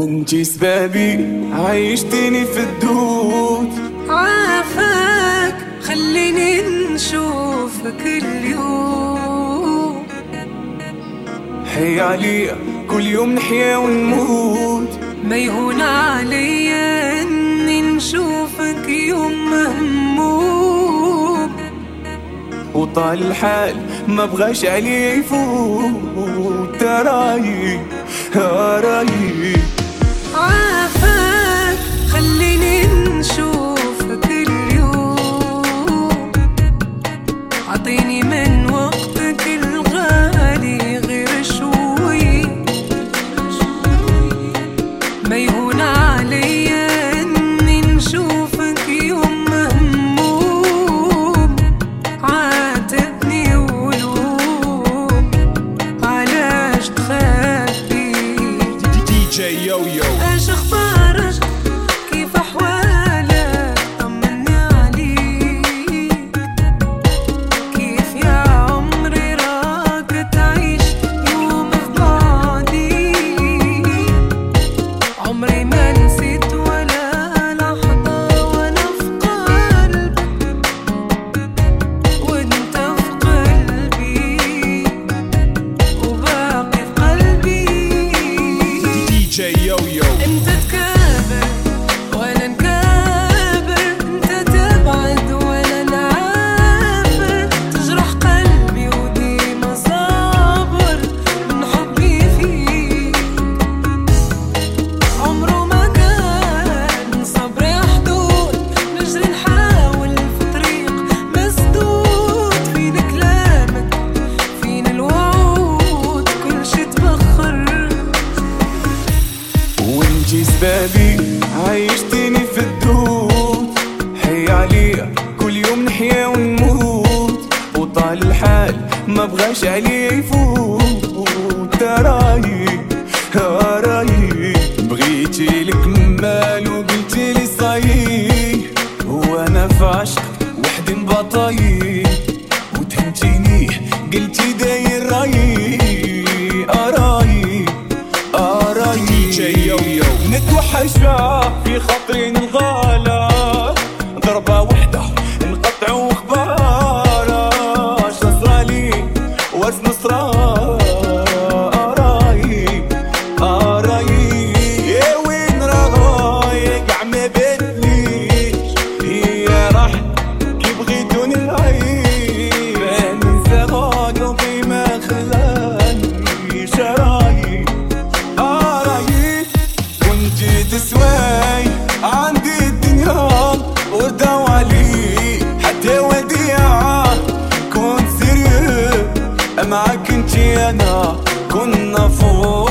وانتي سبابي عايشتيني في الدود. عافاك خليني نشوفك اليوم، حي عليا كل يوم نحيا ونموت. ما يهون عليا اني نشوفك يوم مهموم، وطال الحال ما بغاش عليه يفوت. رايي عافاك خليني نشوفك اليوم، عطيني من وقتك الغالي غير شوي. ما يهون عليا اني نشوفك يوم مهموم، عاتبني ولوم علاش تخبي. دي جي يويو ايش اخبارك كيف احوالك طمني عليك، كيف يا عمري راك تعيش يوم في بعدي. عمري ما نسيت ولا لحظة وانا في قلبك وانت في قلبي وباقي في قلبي. دي جي يويو انت تكابر وانا نكابر، انت تبعد وانا نعافر، تجرح قلبي وديما صابر من حبي فيك. عمره ما كان صبري حدود، نجري نحاول في طريق مسدود. فين كلامك فين الوعود كل شي تبخر. وانتي سبابي عايشتيني في الدود. حي عليا كل يوم نحيا ونموت، وطال الحال ما بغاش عليه يفوت. رايي بغيتي لك مال وقلتي لي صايي، وانا في عشق وحدي مبطاي. وتهمتيني قلتي داير رايي. دي جي يويو نتوحشها في خاطري الغالة، ضربة وحدة نقطعو اخبارها. شصرالي وزن صرا رايي يا وين راهي قاع ما بدليش. هي راح كي بغيتوني نعيش، ننسى قلبي ما خلانيش. كنتي تسواي عندي الدنيا وردة وعلي حتى وديعة. كنت سيريو معاك انتي انا كنا فوق.